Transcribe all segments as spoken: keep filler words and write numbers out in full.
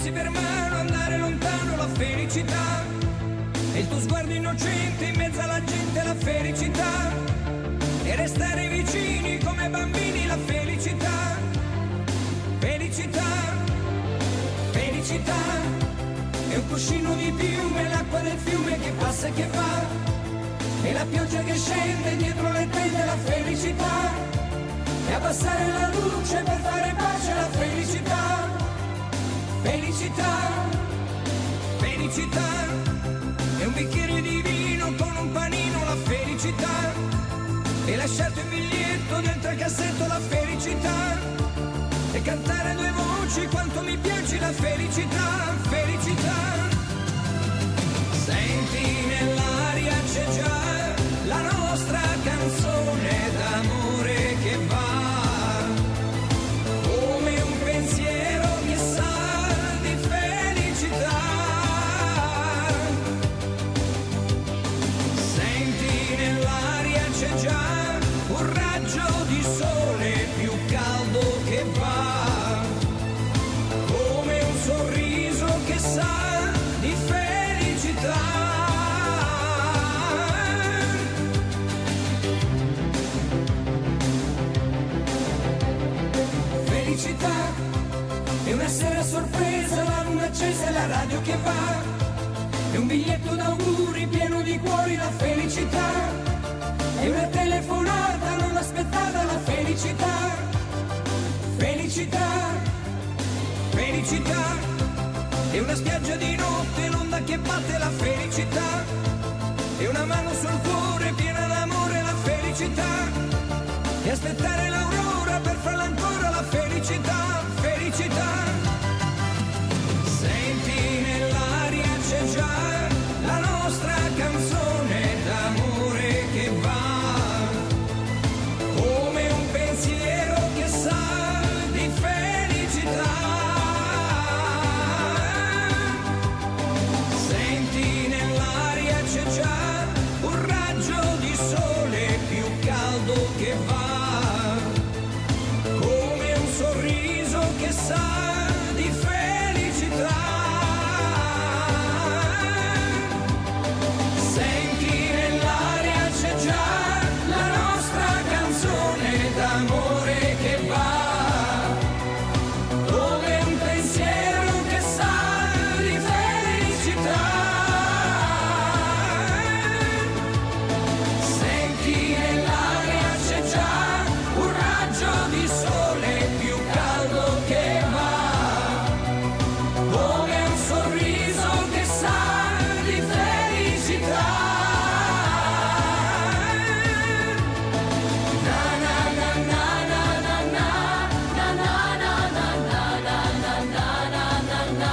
presi per mano, andare lontano, la felicità. E il tuo sguardo innocente in mezzo alla gente, la felicità. E restare vicini come bambini, la felicità. Felicità, felicità. È un cuscino di piume, l'acqua del fiume che passa e che va. E la pioggia che scende dietro le tende, la felicità. E abbassare la luce per fare pace, la felicità. Felicità, felicità. È un bicchiere di vino con un panino, la felicità. E lasciarti un biglietto dentro il cassetto, la felicità. E cantare a due voci quanto mi piace, la felicità, felicità. Senti nell'aria c'è già la nostra canzone d'amore che va, come un pensiero che sa di felicità. Senti nell'aria c'è già un raggio di sole più caldo che va, come un sorriso che sa di felicità. Felicità è una sera sorpresa, la luna accesa e la radio che va, è un biglietto d'auguri pieno di cuori, la felicità. È una telefonata non aspettata, la felicità. Felicità, felicità. È una spiaggia di notte, l'onda che batte, la felicità. È una mano sul cuore piena d'amore, la felicità. E aspettare l'aurora per farla ancora, la felicità, felicità. Senti nell'aria c'è già la nostra canzone d'amore che va, come un pensiero che sa di felicità. Senti nell'aria c'è già un raggio di sole più caldo che va, come un sorriso che sa di felicità. Senti nell'aria c'è già la nostra canzone d'amore che va, come un pensiero che sa di felicità. Senti nell'aria c'è già un raggio di sole più caldo che va, come un sorriso che sa di felicità. Na na na na na na na na na na na na na na na na na.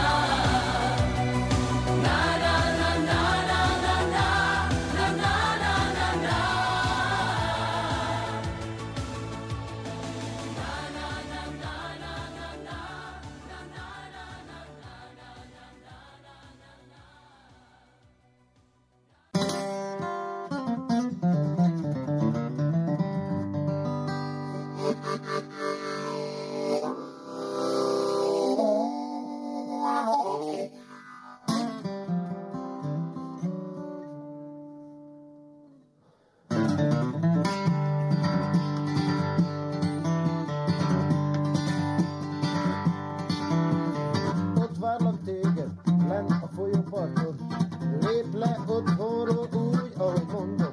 Na na na na na na na na na na na. Ott várlak téged, lent a folyóparton. Lép le otthonról úgy, ahogy mondom.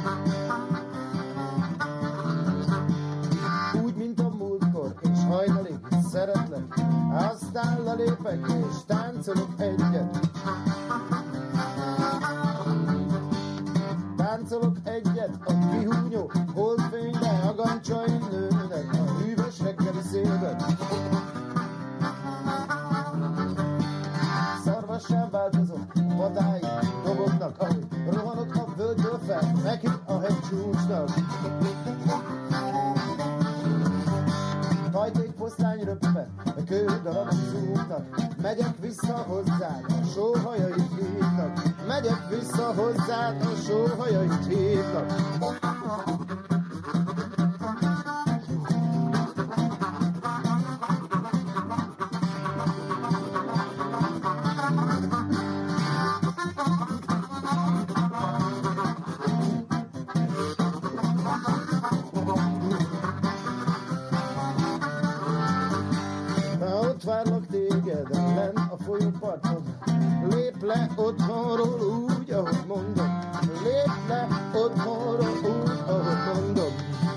Úgy, mint a múltkor, és hajnalig szeretlek. Aztán lelépek, és táncolok egyet. Táncolok egyet a kihúnyó holdfénybe, a gancsaim nőnek a hűvös reggeli szélben. Szarvassá változok, vadáig dobognak, ahogy rohanok a völgyből fel, neki a hegycsúcsnak. Hajték foszlány röppen, a kődarabok zúgnak, megyek vissza hozzád, a sóhajait hívnak. Megyek vissza hozzád, a sóhajait hívnak. szabadon. Lép le otthonról úgy, ahogy mondom. Lép le otthonról úgy, ahogy mondom.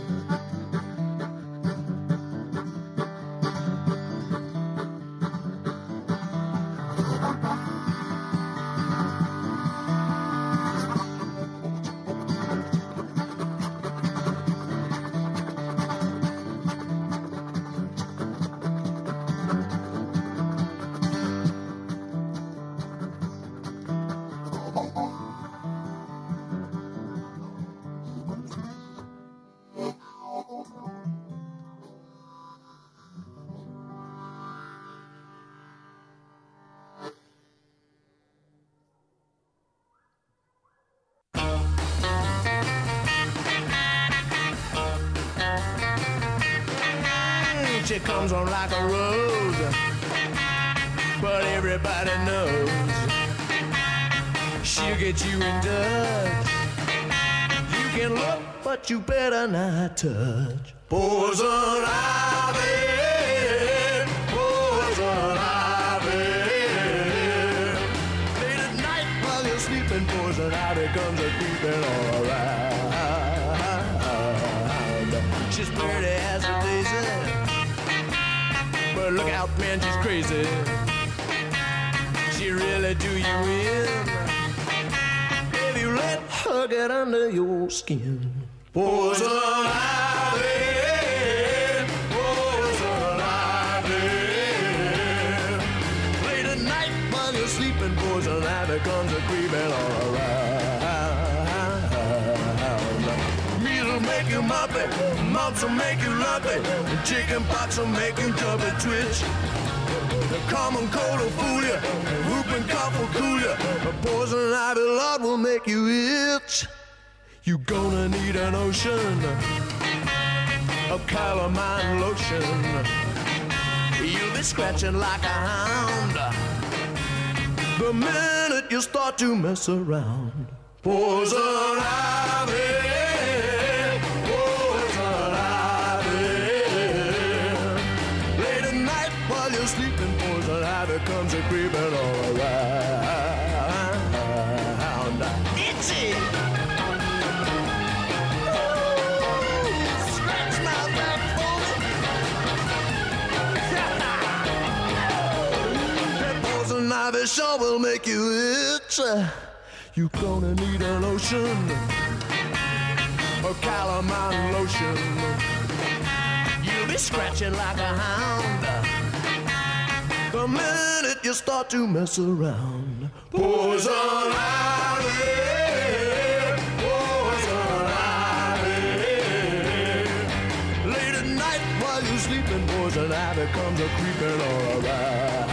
She comes on like a rose, but everybody knows she'll get you in touch. You can look, but you better not touch. Poison ivy, poison ivy. Late at night while you're sleeping, poison ivy comes a creeping all around. She's pretty as a daisy, but look out, man, she's crazy. She really do you in if you let her get under your skin. Poison ivy, poison ivy. Late at night while you're sleeping, poison ivy comes a creeping all around. Measles make you muppet, mumps will make you lumpy, chicken pox will make you jump and twitch. The common cold will fool you, whooping cough will cool you, the poison ivy lot will make you itch. You gonna need an ocean of calamine lotion. You'll be scratching like a hound the minute you start to mess around. Poison ivy, poison ivy. Late at night while you're sleeping, poison ivy comes a creeping all around. Itchy. Ivy sure will make you itch. You gonna need a lotion, a calamine lotion. You'll be scratching like a hound the minute you start to mess around. Poison ivy, poison ivy. Late at night while you're sleeping, poison ivy comes a creeping all around.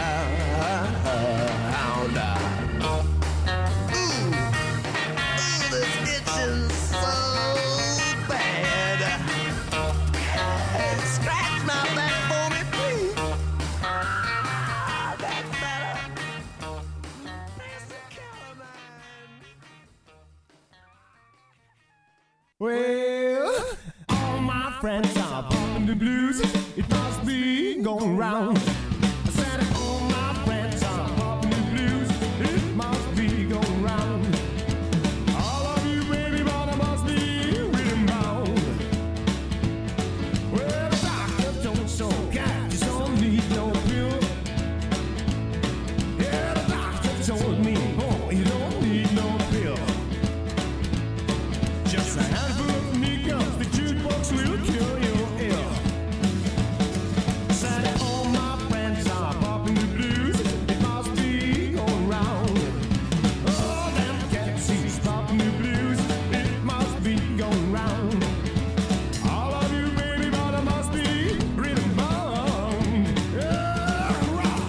Well, all my friends are bumping the blues. It must be going round. I said all my friends are bumping the blues. It must be going round. All of you baby mama must be rhythm bound. Well, the doctor told so cat you don't need no pill. Yeah, the doctor told me, oh, you don't need no pill. Just a handful of nickels, the jukebox will kill your ill. Said all my friends are popping the blues. It must be going round. All them cats is popping the blues. It must be going round. All of you baby mother must be rhythm bound. Yeah, rock.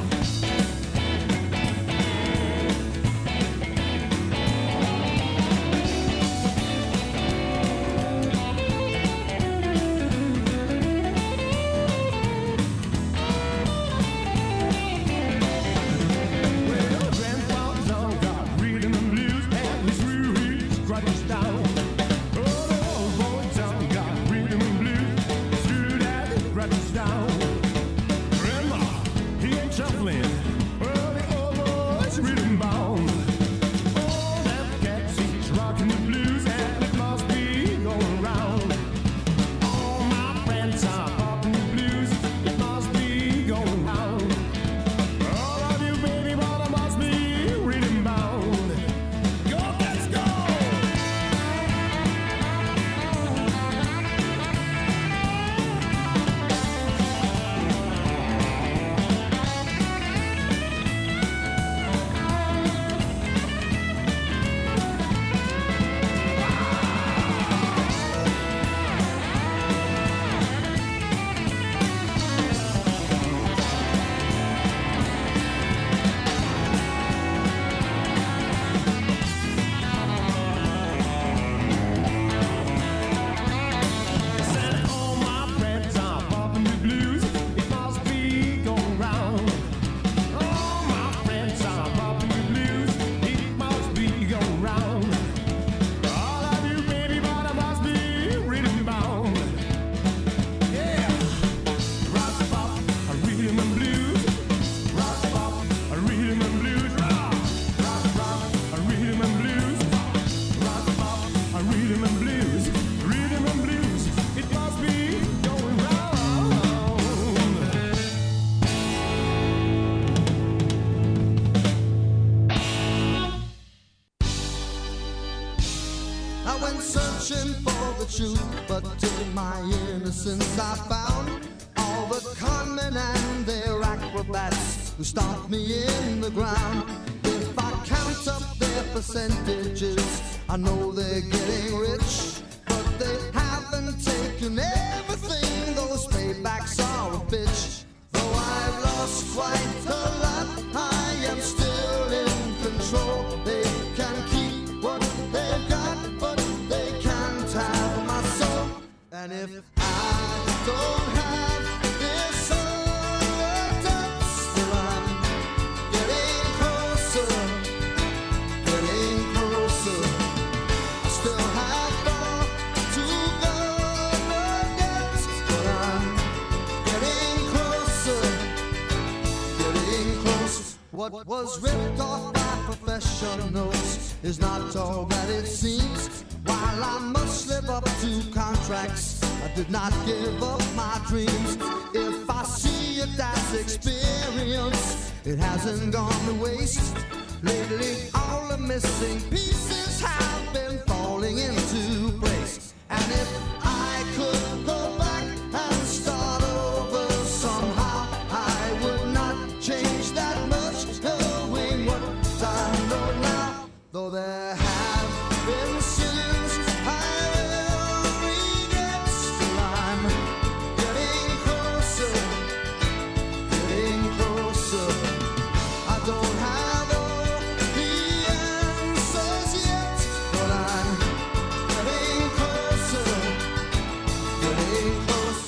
I went searching for the truth, but in my innocence I found all the conmen and their acrobats who stomped me in the ground. If I count up their percentages, I know they're getting rich, but they haven't taken everything. Those paybacks are a bitch. Though I've lost quite a lot, I am still in control. They can keep what they've got, but they can't have my soul. And if I don't have this soul touch, still I'm getting closer, getting closer. I still have far to go yet, but I'm getting closer, getting closer. What was ripped off by professionals is not all that it seems. While I must live up to contracts, I did not give up my dreams. If I see it as experience, it hasn't gone to waste. Lately, all the missing pieces have been falling into place. And if I could go back and start over somehow, I would not change that much, knowing what I know now. Though there have been sins I will regret, still I'm getting closer, getting closer. I don't have all the answers yet, but I'm getting closer, getting closer.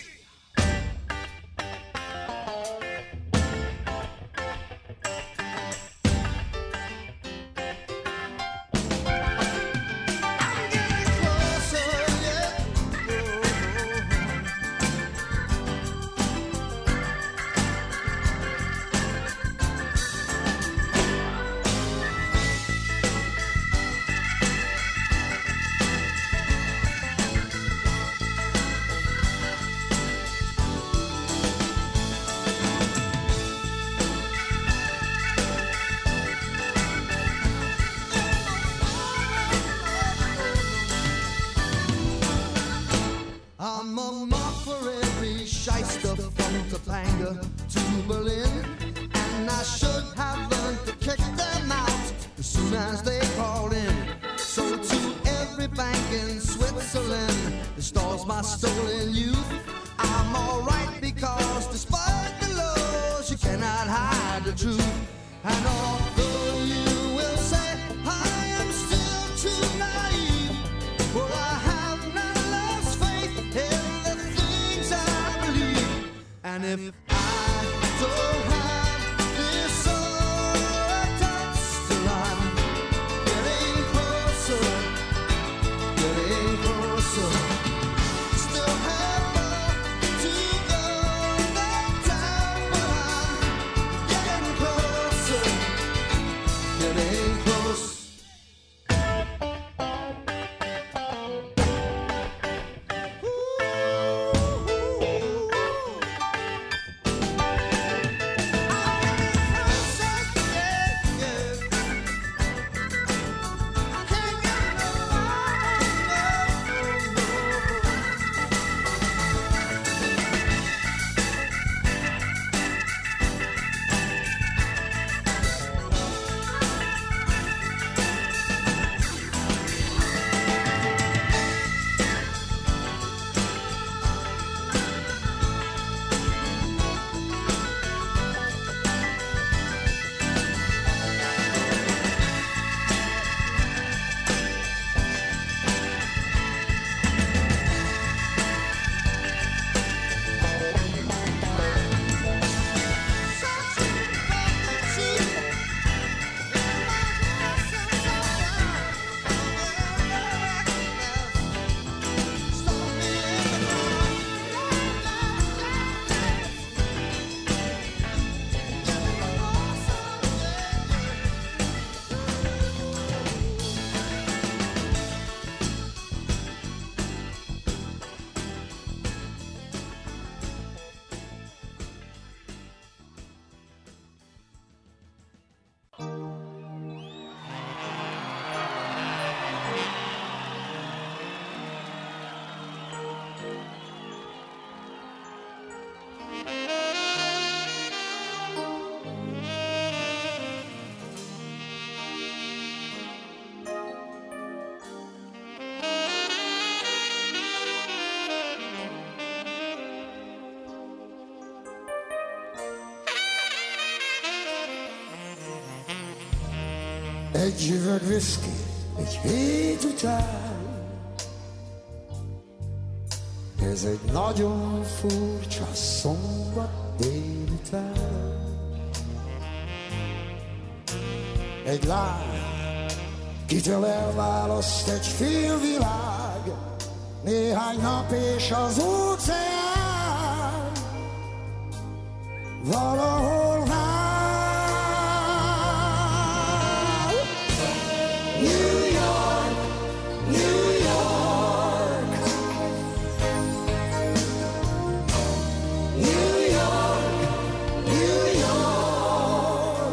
I'm a mark for every shyster from Topanga to Berlin, and I should have learned to kick them out as soon as they called in. So to every bank in Switzerland that stores my stolen youth, I'm alright because despite the laws you cannot hide the truth. And although you will say I am still too naive, well I have not lost faith in the things I believe. And if I don't have this soul touch, still I'm getting closer, getting closer. Still have more to go that time, but I'm getting closer, Egy üveg viszki, egy hét után. Ez egy nagyon furcsa szombat délután. Egy lány, kitől elválaszt egy fél világ, néhány nap és az óceán valahol vár. New York, New York, New York, New York.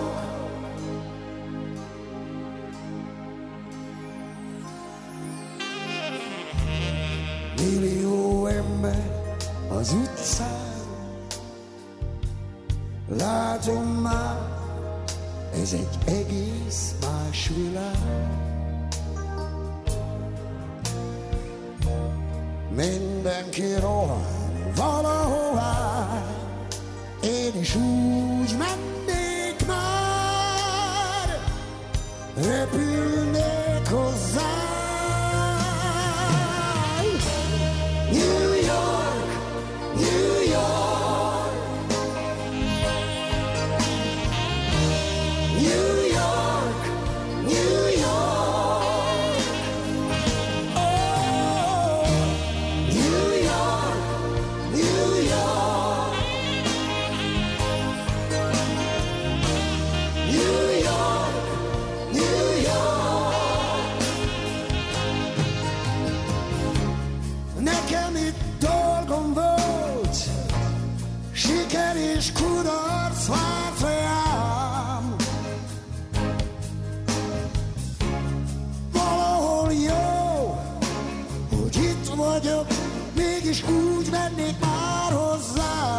Millió ember az utcán, látom már, ez egy egész más világ. Mindenki rohan valahová, én is úgy mennék már, repülnék hozzá. New York, New York, New York, New York. Oh, New York, New York, New York, New York. Nekem itt dolgom volt, siker és kudarc várt rám. Valahol jó, hogy itt vagyok, mégis úgy mennék már hozzá.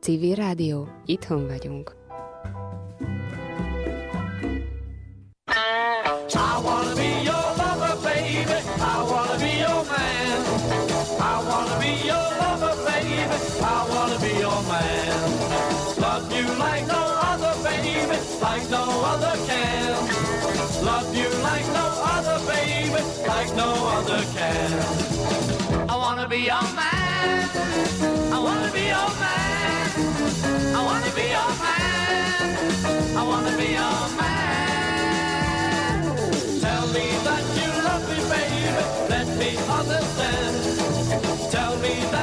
Civil Rádió. Itthon vagyunk. I wanna be your lover, baby. I wanna be your man. I wanna be your lover, baby. I wanna be your man. Love you like no other, baby, like no other can. Love you like no other, baby, like no other can. I wanna be your man. I wanna be your man. I wanna be your man. I wanna be your man. Tell me that you love me, baby. Let me understand. Tell me that